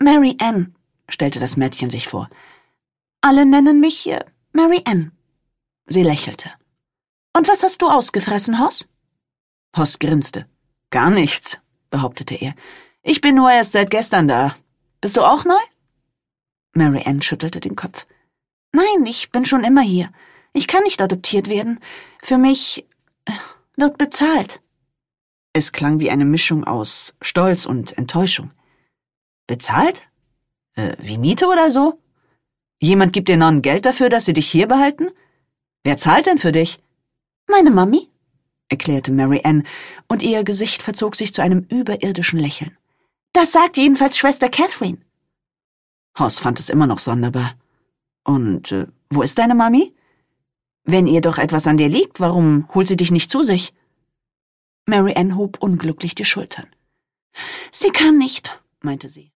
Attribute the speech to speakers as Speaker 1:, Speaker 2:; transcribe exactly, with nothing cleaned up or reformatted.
Speaker 1: Mary Ann, stellte das Mädchen sich vor. Alle nennen mich äh, Mary Ann. Sie lächelte. Und was hast du ausgefressen, Hoss? Hoss grinste. Gar nichts, behauptete er. Ich bin nur erst seit gestern da. Bist du auch neu? Mary Ann schüttelte den Kopf. Nein, ich bin schon immer hier. Ich kann nicht adoptiert werden. Für mich äh, wird bezahlt. Es klang wie eine Mischung aus Stolz und Enttäuschung. Bezahlt? Äh, wie Miete oder so? Jemand gibt dir Nonnen Geld dafür, dass sie dich hier behalten? Wer zahlt denn für dich? Meine Mami, erklärte Mary Ann, und ihr Gesicht verzog sich zu einem überirdischen Lächeln. Das sagt jedenfalls Schwester Catherine. Hoss fand es immer noch sonderbar. Und äh, wo ist deine Mami? Wenn ihr doch etwas an dir liegt, warum holt sie dich nicht zu sich? Mary Ann hob unglücklich die Schultern. Sie kann nicht, meinte sie.